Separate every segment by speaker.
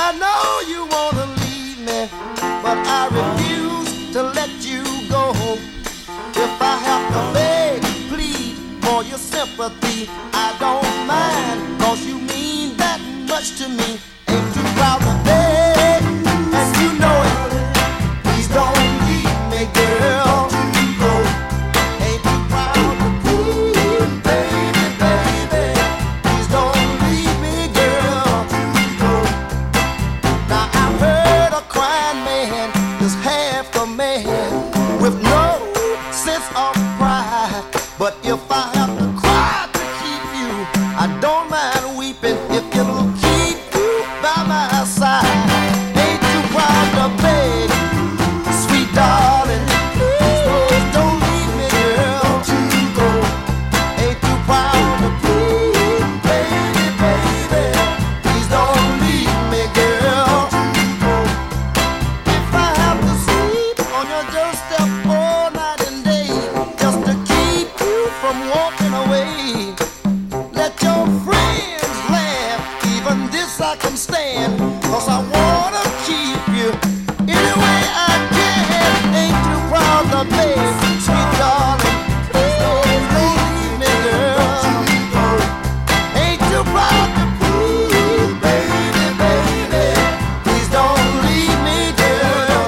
Speaker 1: I know you wanna leave me, but I refuse to let you go. If I have to beg, plead for your sympathy, I don't mind, 'cause you mean that much to me. Ain't too proud to beg, and you know it. Please don't leave me, girl. Go. Ain't too proud to plead, baby, baby. Please don't leave me, girl. Go. Now I heard a crying man is half a man with no sense of pride. But if I have to cry to keep you, I don't mind weeping if it'll keep you by my side. Ain't too proud to beg, sweet darling. Please don't leave me, girl. Go. Ain't too proud to plead, baby, baby. Please don't leave me, girl. Go. If I have to sleep on your doorstep all night and day, just to keep you from walking away, let your friends laugh, even this I can stand, 'cause I wanna keep you any way I can. Ain't too proud to beg, sweet darling. Please don't leave me, girl. Ain't too proud to plead, baby, baby. Please don't leave me, girl.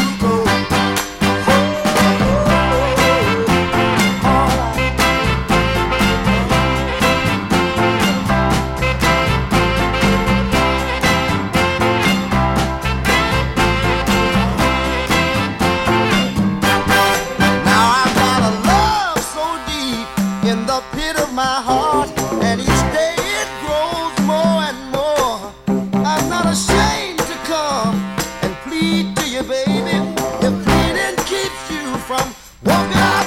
Speaker 1: Now I've got a love so deep in the pit of my heart, and each day it grows more and more. I'm not ashamed to come and plead to you, baby. If pleading keeps you from walking out